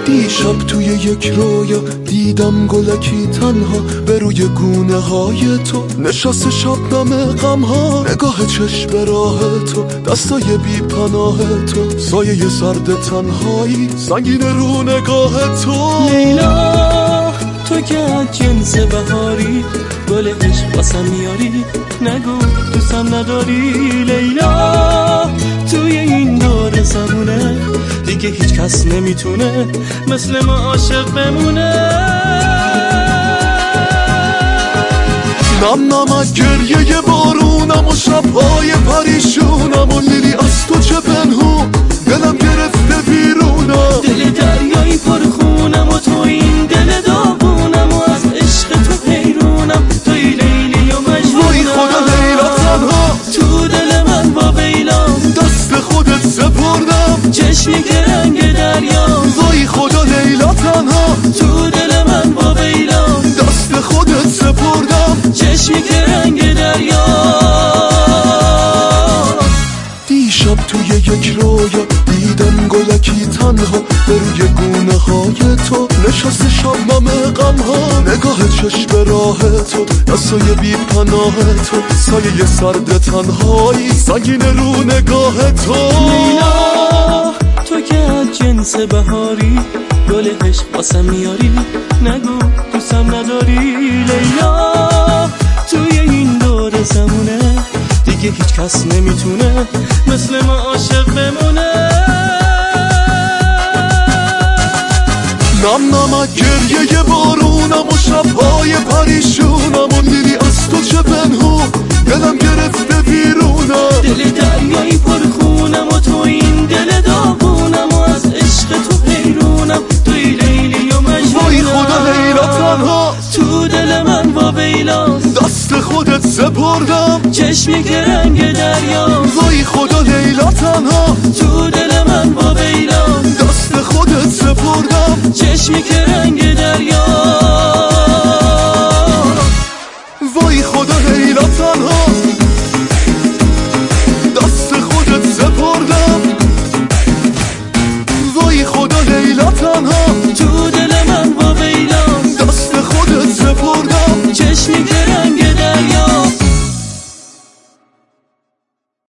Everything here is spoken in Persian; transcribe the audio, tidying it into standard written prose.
دیشب توی یک رویا دیدم گلکی تنها به روی گونه های تو نشست شبنم غم ها، نگاه چشم راه تو، دستای بی پناه تو، سایه سرد تنهایی سنگین رو نگاه تو. لیلا تو که از جنس بهاری، گل عشق واسم میاری، نگو دوستم نداری. لیلا توی این دور زمونه دیگه هیچ کس نمیتونه مثل ما عاشق بمونه. نم نمک گریه بارونم و شبهای پریشونم و لیلی از تو چه پنهون، دلم گرفته بیرونم، دل دریایی پرخونم و تو این دل داغونم و از عشق تو حیرونم، توی لیلی و مجنونم. وای خدا لیلا تنها تو دل من با بیلام، دست خودت سپردم، چشمی که رنگ دریا. وای خدا لیلا تنها تو دل من با بیلام، دست خودت سپردم، چشمی که رنگ دریا. دیشب توی یک رویا دیدم گلکی تنها به روی گونه های تو نشست شبنم غم ها، نگاه چشم راه تو، دستای بی پناه تو، سایه سرد تنهایی سنگین رو نگاه تو. لیلا تو که از جنس بهاری، گل عشق واسم میاری، نگو دوستم نداری. لیلا توی این دور زمونه دیگه هیچ کس نمیتونه مثل ما عاشق بمونه. نم نمک گریه بارونم و شبهای پریشونم و لیلی از تو چه پنهون، دلم گرفته بیرونم، دل دریایی پرخونم و تو این دل داغونم و از عشق تو حیرونم، توی لیلی و مجنونم. وای خدا لیلا تنها تو دل من با بیلاست، دست خودت سپردم، چشمی که رنگ دریا. وای خدا لیلا تنها تو دل من با بیلاست، دست خودت سپردم، چشمی که